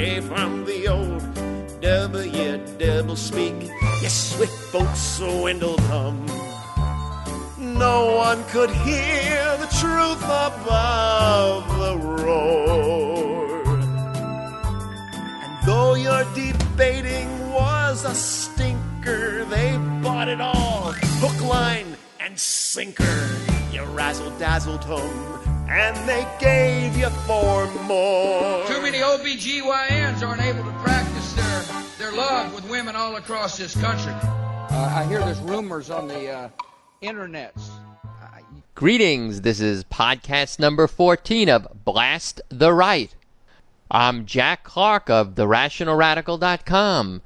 yeah, from the old double speak. Yes, swift boats swindled them. No one could hear the truth above the roar. And though your debating was a stinker, they bought it all, hook, line, and sinker. You razzle-dazzled them, and they gave you 4 more. Too many OBGYNs aren't able to practice their love with women all across this country. I hear there's rumors on the internets. Greetings, this is podcast number 14 of Blast the Right. I'm Jack Clark of TheRationalRadical.com,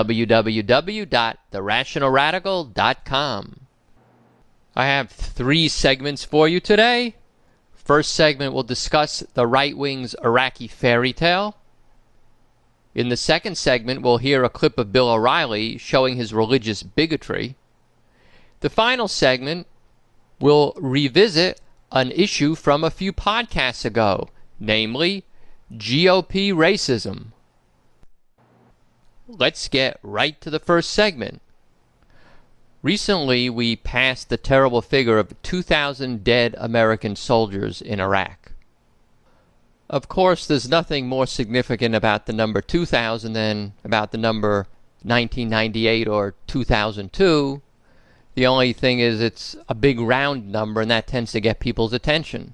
www.TheRationalRadical.com. I have 3 segments for you today. First segment will discuss the right wing's Iraqi fairy tale. In the second segment, we'll hear a clip of Bill O'Reilly showing his religious bigotry. The final segment will revisit an issue from a few podcasts ago, namely GOP racism. Let's get right to the first segment. Recently, we passed the terrible figure of 2,000 dead American soldiers in Iraq. Of course, there's nothing more significant about the number 2,000 than about the number 1998 or 2002. The only thing is it's a big round number, and that tends to get people's attention.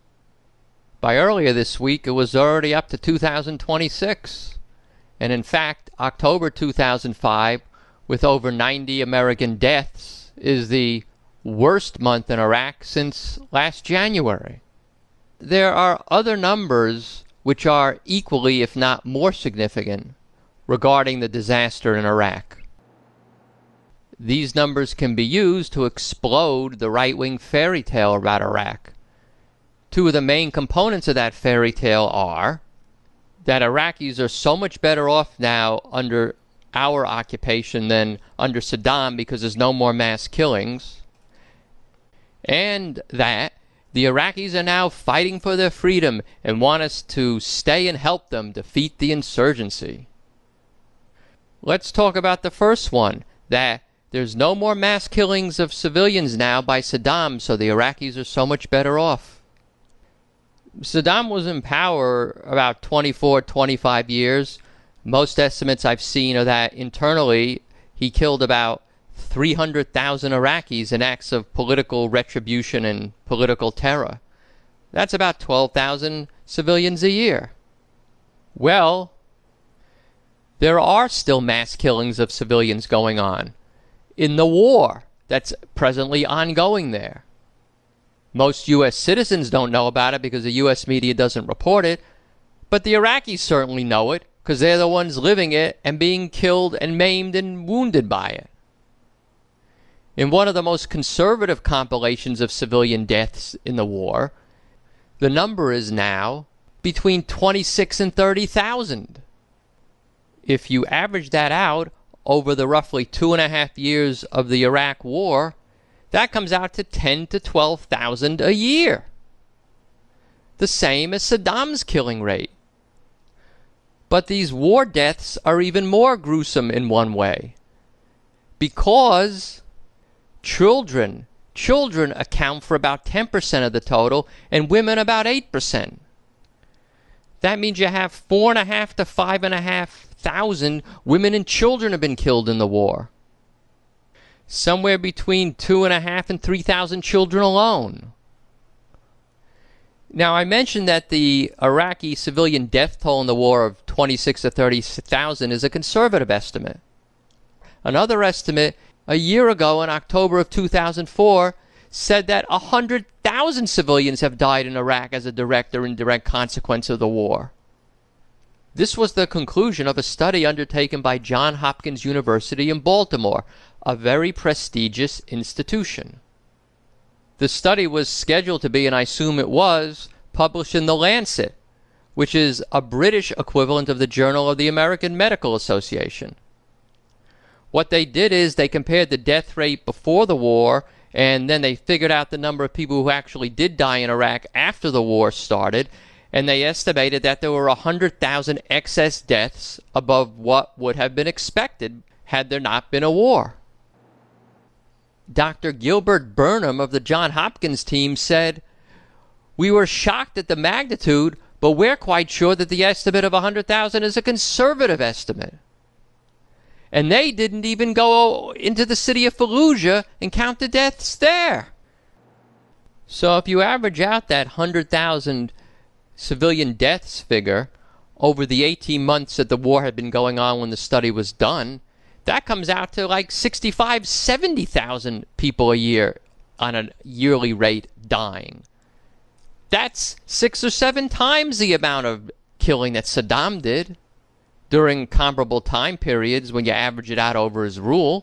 By earlier this week, it was already up to 2026. And in fact, October 2005, with over 90 American deaths, is the worst month in Iraq since last January. There are other numbers which are equally, if not more significant, regarding the disaster in Iraq. These numbers can be used to explode the right-wing fairy tale about Iraq. 2 of the main components of that fairy tale are that Iraqis are so much better off now under our occupation than under Saddam because there's no more mass killings, and that the Iraqis are now fighting for their freedom and want us to stay and help them defeat the insurgency. Let's talk about the first one, that there's no more mass killings of civilians now by Saddam, so the Iraqis are so much better off. Saddam was in power about 24, 25 years. Most estimates I've seen are that internally he killed about 300,000 Iraqis in acts of political retribution and political terror. That's about 12,000 civilians a year. Well, there are still mass killings of civilians going on in the war that's presently ongoing there. Most U.S. citizens don't know about it because the U.S. media doesn't report it, but the Iraqis certainly know it because they're the ones living it and being killed and maimed and wounded by it. In one of the most conservative compilations of civilian deaths in the war, the number is now between 26 and 30,000. If you average that out over the roughly 2.5 years of the Iraq War, that comes out to 10 to 12,000 a year. The same as Saddam's killing rate. But these war deaths are even more gruesome in one way. Because children account for about 10% of the total and women about 8%. That means you have 4,500 to 5,500 women and children have been killed in the war. Somewhere between 2,500 and 3,000 children alone. Now, I mentioned that the Iraqi civilian death toll in the war of 26 to 30,000 is a conservative estimate. Another estimate a year ago in October of 2004 said that 100,000 civilians have died in Iraq as a direct or indirect consequence of the war. This was the conclusion of a study undertaken by Johns Hopkins University in Baltimore, a very prestigious institution. The study was scheduled to be, and I assume it was, published in The Lancet, which is a British equivalent of the Journal of the American Medical Association. What they did is they compared the death rate before the war, and then they figured out the number of people who actually did die in Iraq after the war started, and they estimated that there were 100,000 excess deaths above what would have been expected had there not been a war. Dr. Gilbert Burnham of the Johns Hopkins team said, "We were shocked at the magnitude, but we're quite sure that the estimate of 100,000 is a conservative estimate." And they didn't even go into the city of Fallujah and count the deaths there. So if you average out that 100,000 civilian deaths figure over the 18 months that the war had been going on when the study was done, that comes out to like 65,000, 70,000 people a year on a yearly rate dying. That's 6 or 7 times the amount of killing that Saddam did during comparable time periods when you average it out over his rule.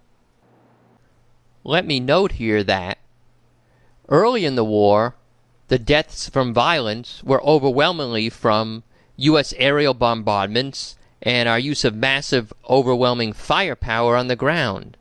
Let me note here that early in the war, the deaths from violence were overwhelmingly from U.S. aerial bombardments and our use of massive, overwhelming firepower on the ground.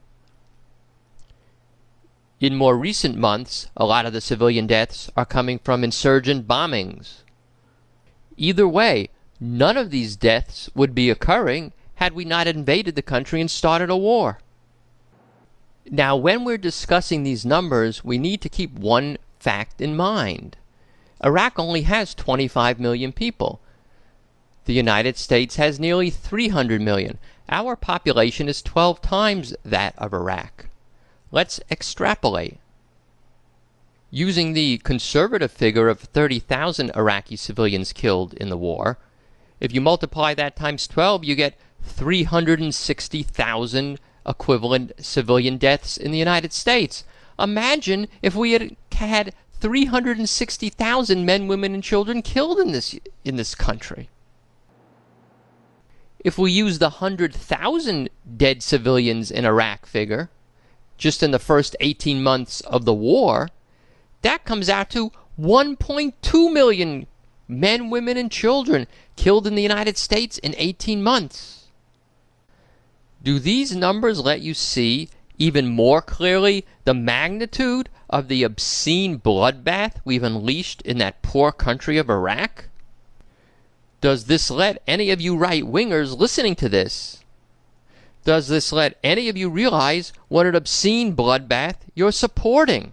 In more recent months, a lot of the civilian deaths are coming from insurgent bombings. Either way, none of these deaths would be occurring had we not invaded the country and started a war. Now, when we're discussing these numbers, we need to keep one fact in mind. Iraq only has 25 million people. The United States has nearly 300 million. Our population is 12 times that of Iraq. Let's extrapolate. Using the conservative figure of 30,000 Iraqi civilians killed in the war, if you multiply that times 12, you get 360,000 equivalent civilian deaths in the United States. Imagine if we had had 360,000 men, women, and children killed in this country. If we use the 100,000 dead civilians in Iraq figure, just in the first 18 months of the war, that comes out to 1.2 million men, women, and children killed in the United States in 18 months. Do these numbers let you see even more clearly the magnitude of the obscene bloodbath we've unleashed in that poor country of Iraq? Does this let any of you right-wingers listening to this? Does this let any of you realize what an obscene bloodbath you're supporting?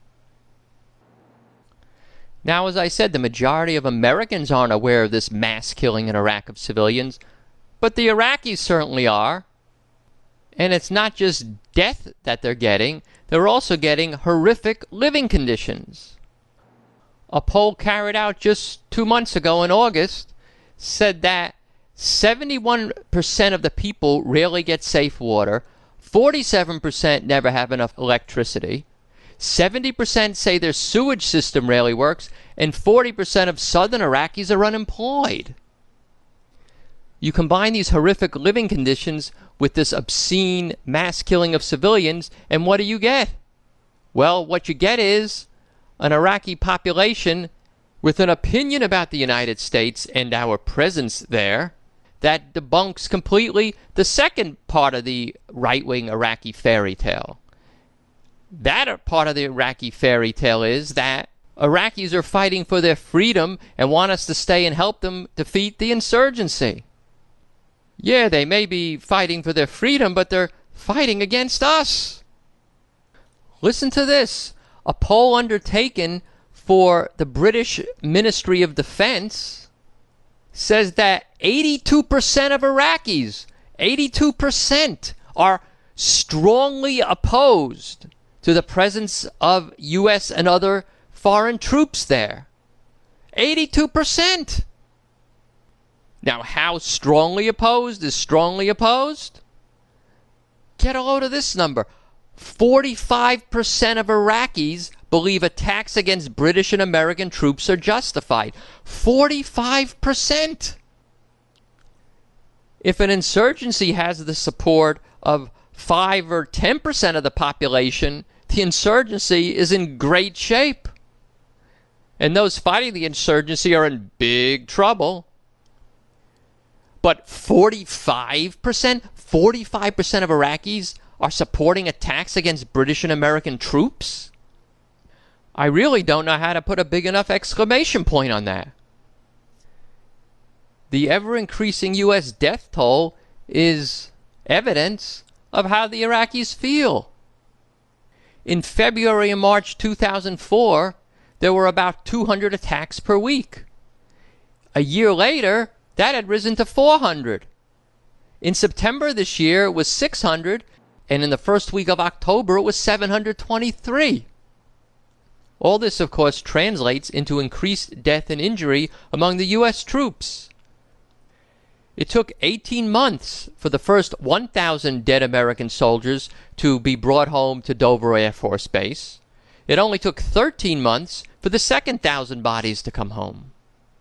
Now, as I said, the majority of Americans aren't aware of this mass killing in Iraq of civilians, but the Iraqis certainly are. And it's not just death that they're also getting horrific living conditions. A poll carried out just 2 months ago in August said that 71% of the people rarely get safe water, 47% never have enough electricity, 70% say their sewage system rarely works, and 40% of southern Iraqis are unemployed. You combine these horrific living conditions with this obscene mass killing of civilians, and what do you get? Well, what you get is an Iraqi population with an opinion about the United States and our presence there that debunks completely the second part of the right-wing Iraqi fairy tale. That part of the Iraqi fairy tale is that Iraqis are fighting for their freedom and want us to stay and help them defeat the insurgency. Yeah, they may be fighting for their freedom, but they're fighting against us. Listen to this. A poll undertaken for the British Ministry of Defense says that 82% of Iraqis, 82%, are strongly opposed to the presence of U.S. and other foreign troops there. 82%. Now, how strongly opposed is strongly opposed? Get a load of this number. 45% of Iraqis believe attacks against British and American troops are justified. 45%! If an insurgency has the support of 5 or 10% of the population, the insurgency is in great shape. And those fighting the insurgency are in big trouble. But 45% of Iraqis are supporting attacks against British and American troops? I really don't know how to put a big enough exclamation point on that. The ever-increasing U.S. death toll is evidence of how the Iraqis feel. In February and March 2004, there were about 200 attacks per week. A year later, that had risen to 400. In September this year, it was 600, and in the first week of October, it was 723. All this, of course, translates into increased death and injury among the U.S. troops. It took 18 months for the first 1,000 dead American soldiers to be brought home to Dover Air Force Base. It only took 13 months for the second 1,000 bodies to come home.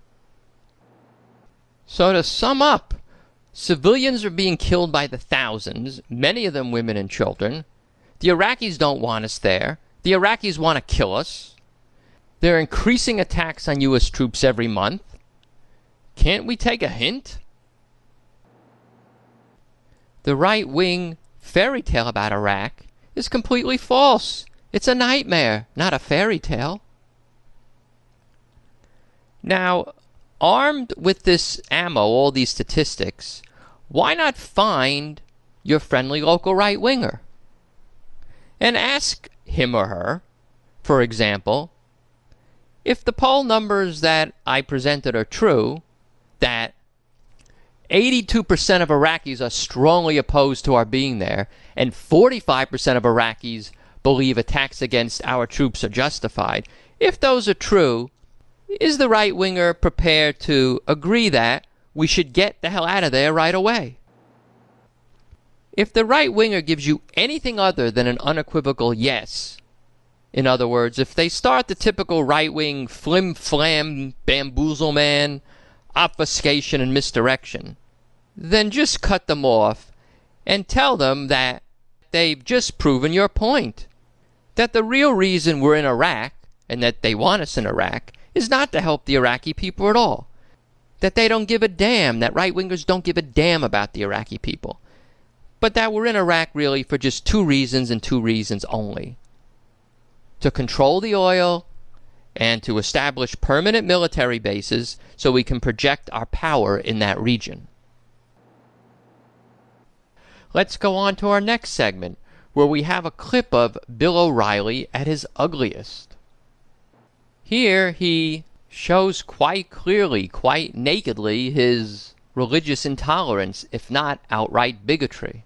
So to sum up, civilians are being killed by the thousands, many of them women and children. The Iraqis don't want us there. The Iraqis want to kill us. There are increasing attacks on U.S. troops every month. Can't we take a hint? The right-wing fairy tale about Iraq is completely false. It's a nightmare, not a fairy tale. Now, armed with this ammo, all these statistics, why not find your friendly local right-winger and ask him or her, for example, if the poll numbers that I presented are true, that 82% of Iraqis are strongly opposed to our being there, and 45% of Iraqis believe attacks against our troops are justified. If those are true, is the right-winger prepared to agree that we should get the hell out of there right away? If the right-winger gives you anything other than an unequivocal yes, in other words, if they start the typical right-wing flim-flam, bamboozle-man, obfuscation and misdirection, then just cut them off and tell them that they've just proven your point. That the real reason we're in Iraq, and that they want us in Iraq, is not to help the Iraqi people at all. That they don't give a damn, that right-wingers don't give a damn about the Iraqi people. But that we're in Iraq really for just two reasons and two reasons only. To control the oil and to establish permanent military bases so we can project our power in that region. Let's go on to our next segment, where we have a clip of Bill O'Reilly at his ugliest. Here he shows quite clearly, quite nakedly, his religious intolerance, if not outright bigotry.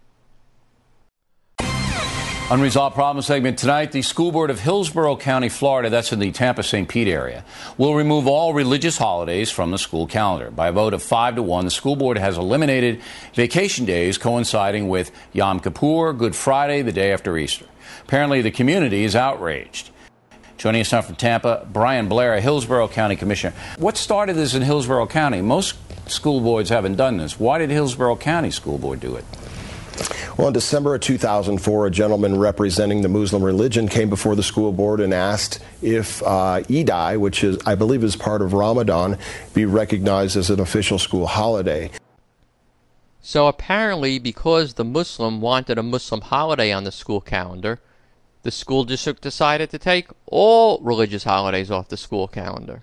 Unresolved Problem segment tonight. The school board of Hillsborough County, Florida, that's in the Tampa-St. Pete area, will remove all religious holidays from the school calendar. By a vote of 5-1, the school board has eliminated vacation days coinciding with Yom Kippur, Good Friday, the day after Easter. Apparently, the community is outraged. Joining us now from Tampa, Brian Blair, Hillsborough County Commissioner. What started this in Hillsborough County? Most school boards haven't done this. Why did Hillsborough County School Board do it? Well, in December of 2004, a gentleman representing the Muslim religion came before the school board and asked if Eid, which is, I believe, is part of Ramadan, be recognized as an official school holiday. So apparently, because the Muslim wanted a Muslim holiday on the school calendar, the school district decided to take all religious holidays off the school calendar.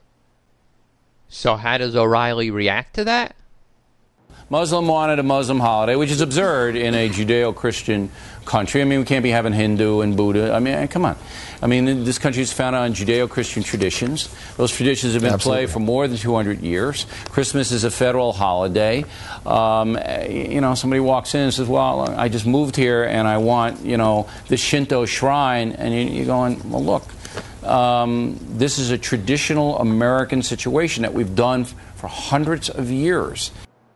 So how does O'Reilly react to that? Muslim wanted a Muslim holiday, which is absurd in a Judeo-Christian country. I mean, we can't be having Hindu and Buddha. I mean, come on. I mean, this country is founded on Judeo-Christian traditions. Those traditions have been in play for more than 200 years. Christmas is a federal holiday. Somebody walks in and says, well, I just moved here and I want, the Shinto shrine. And you're going, well, look, this is a traditional American situation that we've done for hundreds of years.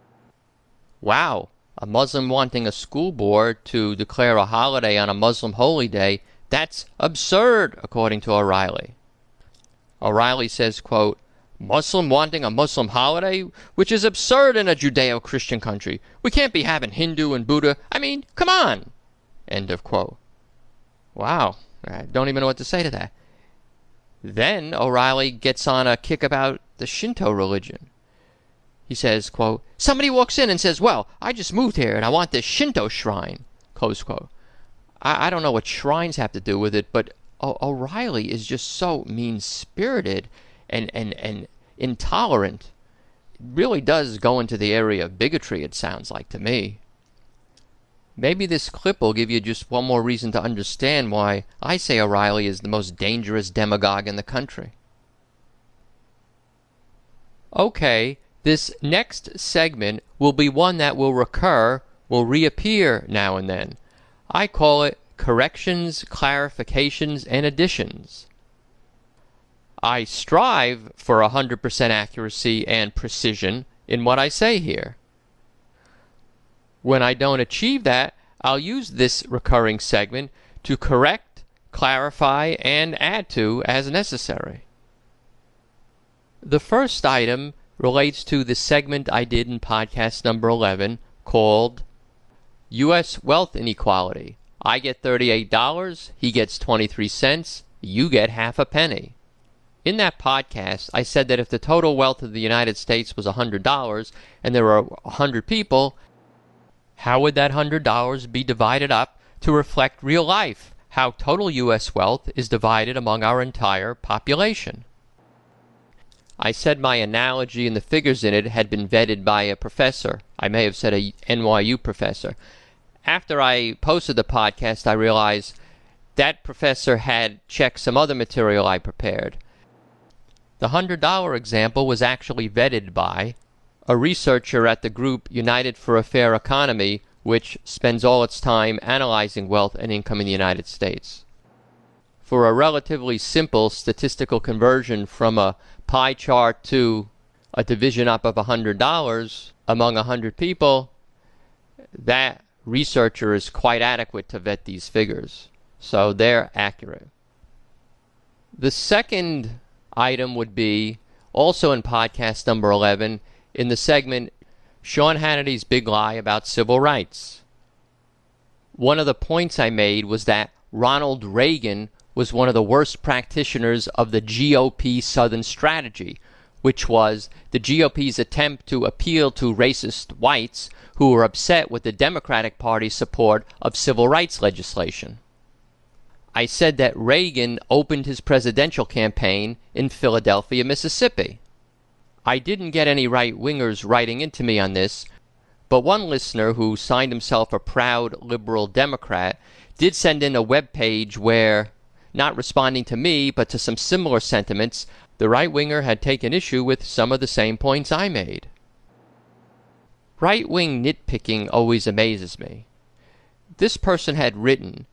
Wow, a Muslim wanting a school board to declare a holiday on a Muslim holy day, that's absurd, according to O'Reilly. O'Reilly says, quote, Muslim wanting a Muslim holiday, which is absurd in a Judeo-Christian country. We can't be having Hindu and Buddha. I mean, come on. End of quote. Wow, I don't even know what to say to that. Then O'Reilly gets on a kick about the Shinto religion. He says, quote, somebody walks in and says, well, I just moved here and I want this Shinto shrine, close quote. I don't know what shrines have to do with it, but O'Reilly is just so mean-spirited and intolerant really does go into the area of bigotry, it sounds like to me. Maybe this clip will give you just one more reason to understand why I say O'Reilly is the most dangerous demagogue in the country. Okay, this next segment will be one that will reappear now and then. I call it Corrections, Clarifications, and Additions. I strive for 100% accuracy and precision in what I say here. When I don't achieve that, I'll use this recurring segment to correct, clarify, and add to as necessary. The first item relates to the segment I did in podcast number 11 called U.S. Wealth Inequality. I get $38, he gets 23 cents, you get half a penny. In that podcast, I said that if the total wealth of the United States was $100 and there were 100 people, how would that $100 be divided up to reflect real life, how total U.S. wealth is divided among our entire population? I said my analogy and the figures in it had been vetted by a professor. I may have said a NYU professor. After I posted the podcast, I realized that professor had checked some other material I prepared. The $100 example was actually vetted by a researcher at the group United for a Fair Economy, which spends all its time analyzing wealth and income in the United States. For a relatively simple statistical conversion from a pie chart to a division up of $100 among 100 people, that researcher is quite adequate to vet these figures. So they're accurate. The second item would be, also in podcast number 11, in the segment, Sean Hannity's Big Lie About Civil Rights. One of the points I made was that Ronald Reagan was one of the worst practitioners of the GOP Southern strategy, which was the GOP's attempt to appeal to racist whites who were upset with the Democratic Party's support of civil rights legislation. I said that Reagan opened his presidential campaign in Philadelphia, Mississippi. I didn't get any right-wingers writing into me on this, but one listener who signed himself a proud liberal Democrat did send in a web page where, not responding to me but to some similar sentiments, the right-winger had taken issue with some of the same points I made. Right-wing nitpicking always amazes me. This person had written,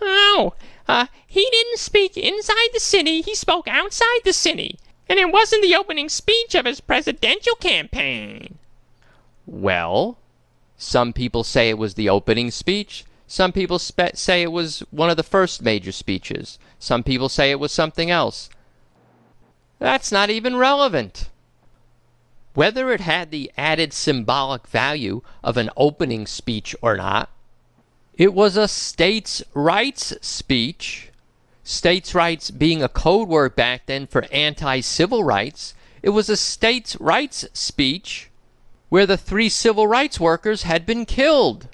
he didn't speak inside the city, he spoke outside the city. And it wasn't the opening speech of his presidential campaign. Well, some people say it was the opening speech. Some people say it was one of the first major speeches. Some people say it was something else. That's not even relevant. Whether it had the added symbolic value of an opening speech or not, it was a states' rights speech. States' rights being a code word back then for anti-civil rights. It was a states' rights speech where the 3 civil rights workers had been killed.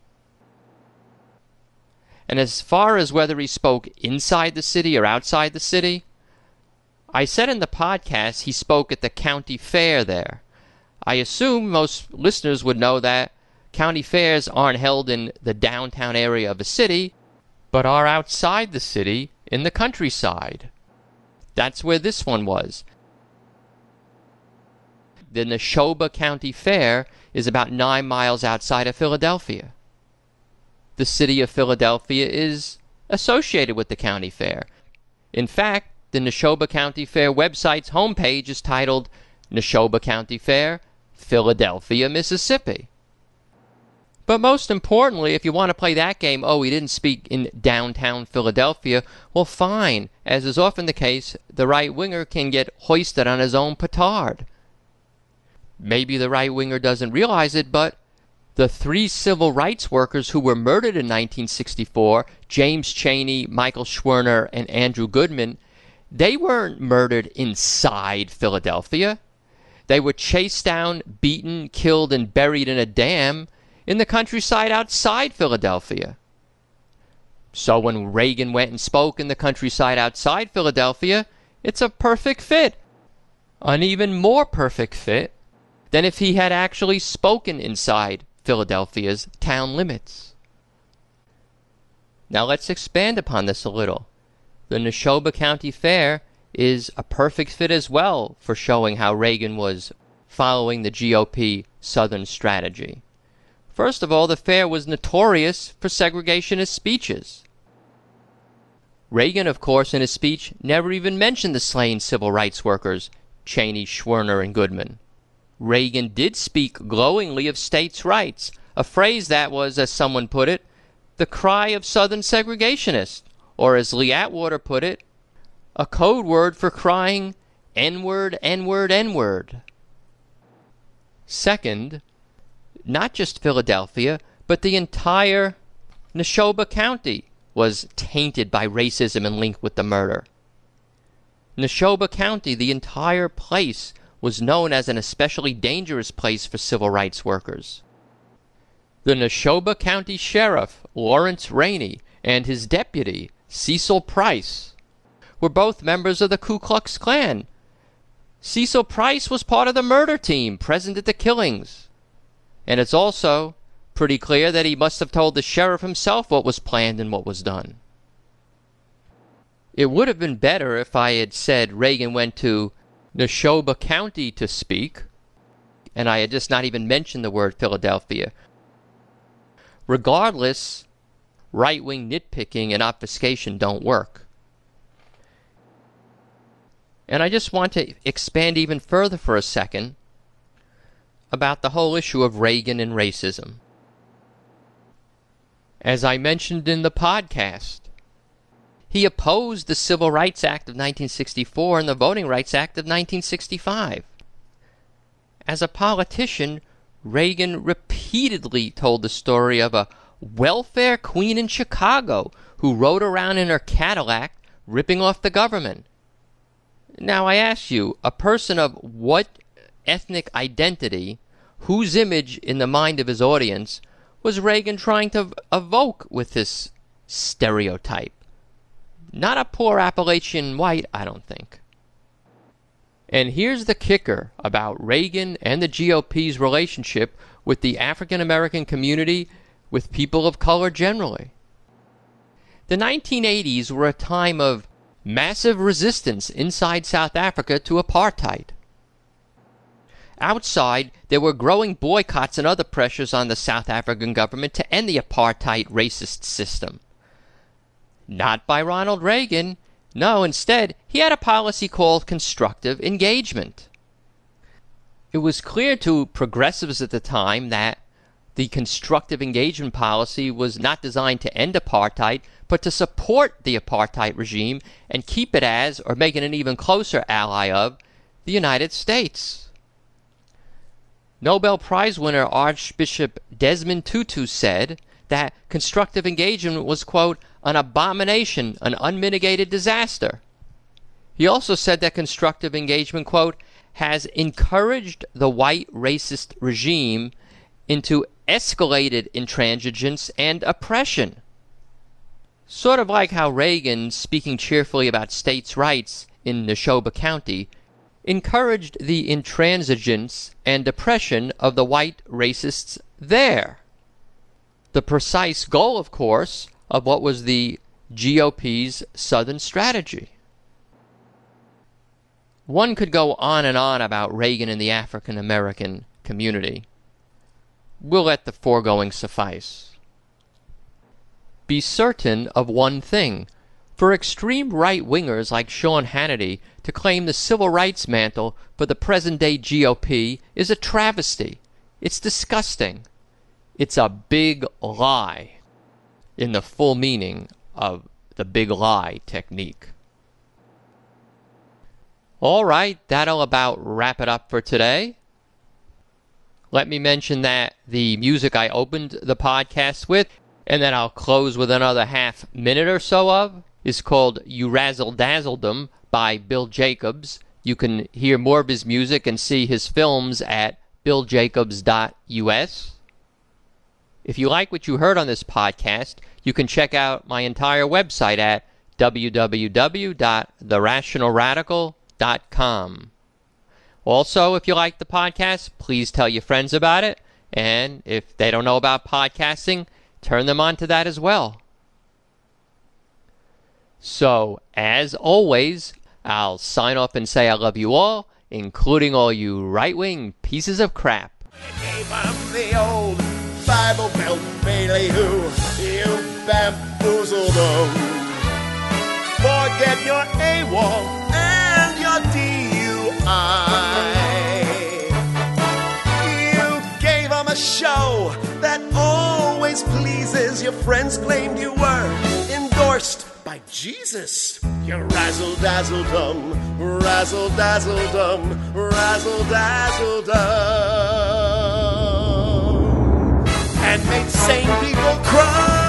And as far as whether he spoke inside the city or outside the city, I said in the podcast he spoke at the county fair there. I assume most listeners would know that county fairs aren't held in the downtown area of a city, but are outside the city in the countryside. That's where this one was. The Neshoba County Fair is about 9 miles outside of Philadelphia. The city of Philadelphia is associated with the county fair. In fact, the Neshoba County Fair website's homepage is titled Neshoba County Fair, Philadelphia, Mississippi. But most importantly, if you want to play that game, he didn't speak in downtown Philadelphia, well, fine. As is often the case, the right-winger can get hoisted on his own petard. Maybe the right-winger doesn't realize it, but the 3 civil rights workers who were murdered in 1964, James Chaney, Michael Schwerner, and Andrew Goodman, they weren't murdered inside Philadelphia. They were chased down, beaten, killed, and buried in a dam in the countryside outside Philadelphia. So when Reagan went and spoke in the countryside outside Philadelphia, it's a perfect fit. An even more perfect fit than if he had actually spoken inside Philadelphia's town limits. Now let's expand upon this a little. The Neshoba County Fair is a perfect fit as well for showing how Reagan was following the GOP Southern strategy. First of all, the fair was notorious for segregationist speeches. Reagan, of course, in his speech never even mentioned the slain civil rights workers, Cheney, Schwerner, and Goodman. Reagan did speak glowingly of states' rights, a phrase that was, as someone put it, the cry of Southern segregationists, or as Lee Atwater put it, a code word for crying N-word, N-word, N-word. Second, not just Philadelphia, but the entire Neshoba County was tainted by racism and linked with the murder. Neshoba County, the entire place, was known as an especially dangerous place for civil rights workers. The Neshoba County Sheriff, Lawrence Rainey, and his deputy, Cecil Price, were both members of the Ku Klux Klan. Cecil Price was part of the murder team present at the killings. And it's also pretty clear that he must have told the sheriff himself what was planned and what was done. It would have been better if I had said Reagan went to Neshoba County to speak, and I had just not even mentioned the word Philadelphia. Regardless, right-wing nitpicking and obfuscation don't work. And I just want to expand even further for a second about the whole issue of Reagan and racism. As I mentioned in the podcast, he opposed the Civil Rights Act of 1964 and the Voting Rights Act of 1965. As a politician, Reagan repeatedly told the story of a welfare queen in Chicago who rode around in her Cadillac ripping off the government. Now I ask you, a person of what ethnic identity, whose image in the mind of his audience was Reagan trying to evoke with this stereotype? Not a poor Appalachian white, I don't think. And here's the kicker about Reagan and the GOP's relationship with the African American community, with people of color generally. The 1980s were a time of massive resistance inside South Africa to apartheid. Outside, there were growing boycotts and other pressures on the South African government to end the apartheid racist system. Not by Ronald Reagan. No, instead, he had a policy called constructive engagement. It was clear to progressives at the time that the constructive engagement policy was not designed to end apartheid, but to support the apartheid regime and keep it as, or make it an even closer ally of, the United States. Nobel Prize winner Archbishop Desmond Tutu said that constructive engagement was, quote, an abomination, an unmitigated disaster. He also said that constructive engagement, quote, has encouraged the white racist regime into escalated intransigence and oppression. Sort of like how Reagan, speaking cheerfully about states' rights in Neshoba County, encouraged the intransigence and oppression of the white racists there. The precise goal, of course, of what was the GOP's Southern strategy. One could go on and on about Reagan and the African American community. We'll let the foregoing suffice. Be certain of one thing. For extreme right-wingers like Sean Hannity to claim the civil rights mantle for the present-day GOP is a travesty. It's disgusting. It's a big lie, in the full meaning of the big lie technique. All right, that'll about wrap it up for today. Let me mention that the music I opened the podcast with, and then I'll close with another half minute or so of, is called You Razzle Dazzledom by Bill Jacobs. You can hear more of his music and see his films at BillJacobs.us. If you like what you heard on this podcast, you can check out my entire website at www.therationalradical.com. Also, if you like the podcast, please tell your friends about it. And if they don't know about podcasting, turn them on to that as well. So, as always, I'll sign off and say I love you all, including all you right-wing pieces of crap. Gave him the old Bible Belt Bailey who you bamboozled them. Forget your AWOL and your DUI. You gave him a show that always pleases. Your friends claimed you were endorsed by Jesus. You razzle-dazzle-dum, razzle-dazzle-dum, razzle-dazzle-dum, and made sane people cry.